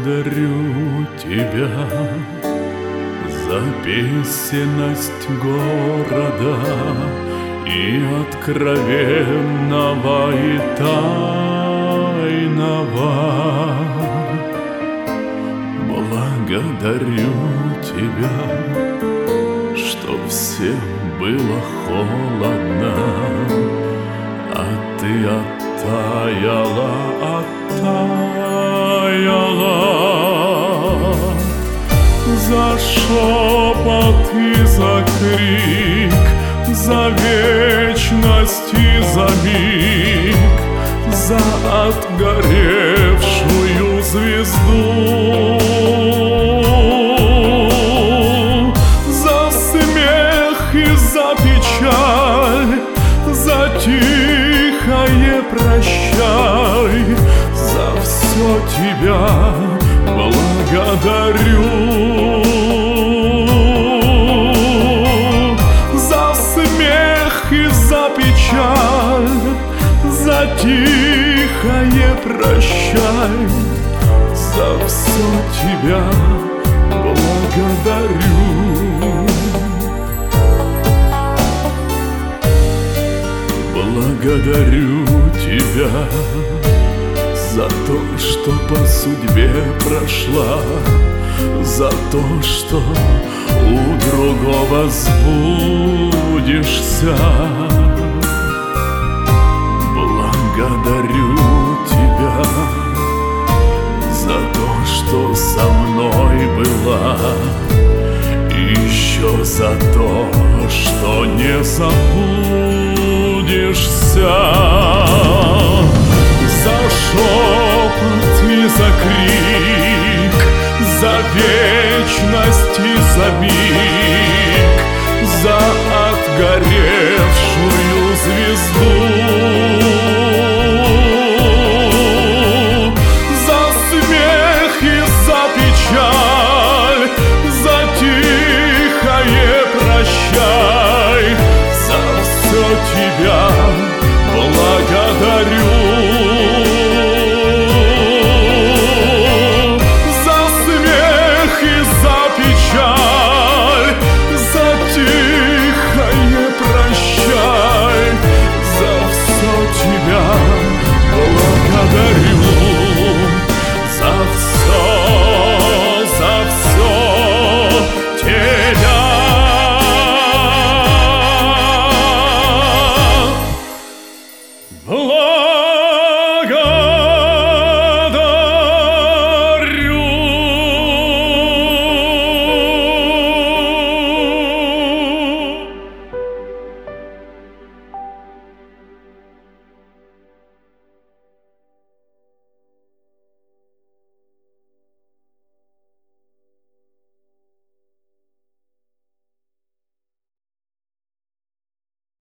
Благодарю тебя за песенность города и откровенного, и тайного. Благодарю тебя, что всем было холодно, а ты оттаяла, за шепот и за крик, за вечность и за миг, за отгоревшую звезду, за смех и за печаль, за тихое прощай, за все тебя благодарю. За смех и за печаль, за тихое прощай, за все тебя благодарю. Благодарю тебя за то, что по судьбе прошла, за то, что у другого сбудешься. Благодарю тебя за то, что со мной была, и еще за то, что не забудешься. За шепот и за крик, за вечность и за миг, за отгоревшую звезду, за смех и за печаль, за тихое прощай, за все тебя благодарю.